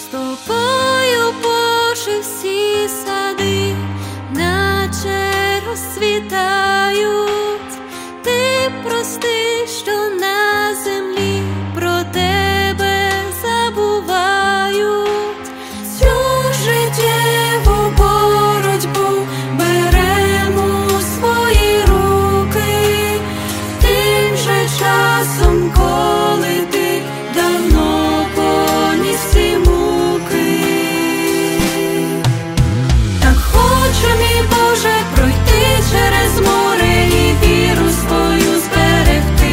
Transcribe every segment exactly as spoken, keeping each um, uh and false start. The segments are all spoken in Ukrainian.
тобою, Боже, всі сади, наче розцвітають. Ти прости, що на землі про тебе забувають. Цю життєву боротьбу беремо у свої руки, тим же часом, коли ти давно поніс ці муки. Так хочу, мій Боже, пройти через море і віру свою зберегти.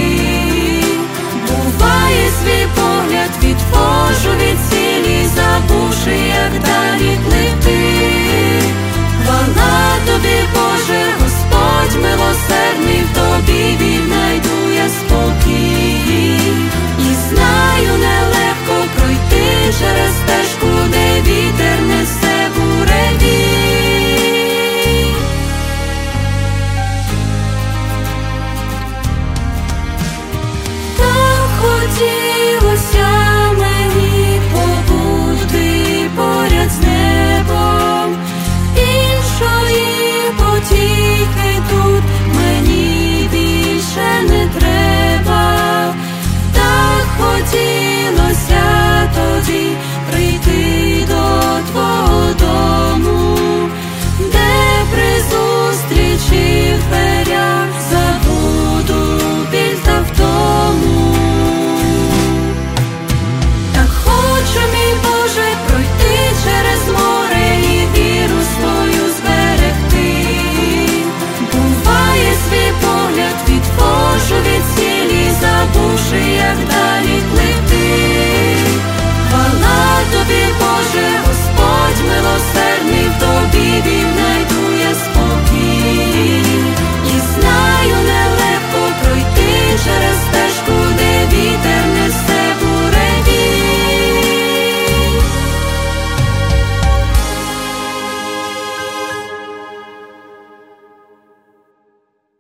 Буває, свій погляд відвожу від цілі, забувши, як далі